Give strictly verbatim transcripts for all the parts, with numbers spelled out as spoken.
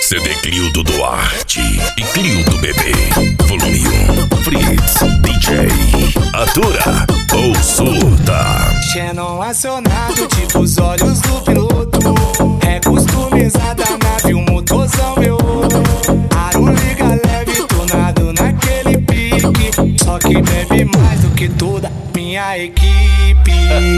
C D Cliudo Duarte e Cliudo Bebê. Volume um. Fritz, D J. Atura ou surta. Xenon acionado, tipo os olhos do piloto. É customizada a nave, o motorzão meu. Aro liga leve, tornado naquele pique. Só que bebe mais do que toda minha equipe.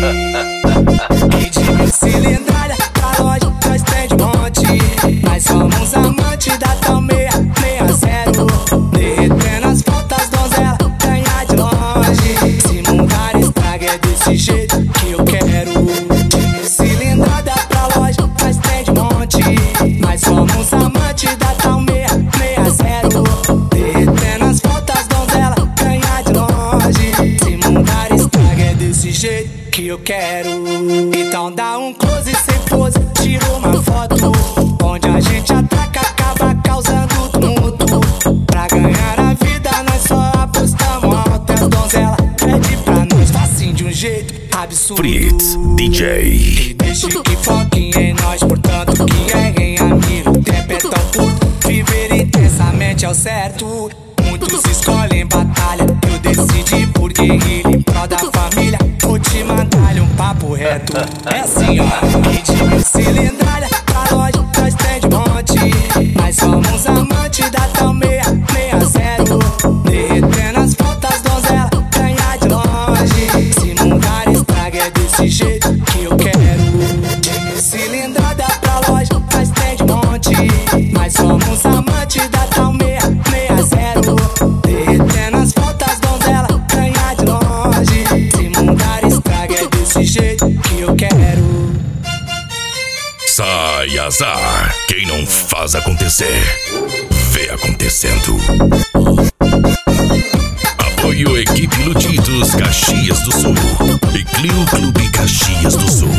E de cilindrada pra loja, nós tem de monte. Nós somos amantes da tal meia, meia zero. Derretendo as faltas, donzela, ganhar de longe. Se mudar estraga é desse jeito que eu quero. De cilindrada pra loja, nós tem de monte. Nós somos amantes da tal meia, meia zero. Derretendo as faltas, donzela, ganhar de longe. Se mudar estraga é desse jeito que eu quero. Então dá um close sem pose, tira uma foto onde a gente ataca, acaba causando tumulto. Pra ganhar a vida nós só apostamos alto. As donzela pede pra nós facinho de um jeito absurdo. Fritz, D J. E deixe que foquem em nós, portanto que errem a mira. O tempo é tão curto, viver intensamente é o certo. Muitos escolhem batalha, eu decidi por guerrilha em prol da família. Vou te mandar um papo reto. É assim, ó. E de cilindrada pra loja, nós tem de monte. Nós somos amantes da tal meia, meia zero. Derretendo as faltas, donzela, ganhar de longe. Se mudar estraga é desse jeito que eu quero. De cilindrada pra loja, nós tem de monte. Nós somos amantes da tal meia, meia zero. Derretendo as faltas, donzela, ganhar de longe. Se mudar estraga é desse jeito que eu quero. Sai azar. Quem não faz acontecer, vê acontecendo. Apoio Equipe Luditos Caxias do Sul e Clio Clube Caxias do Sul.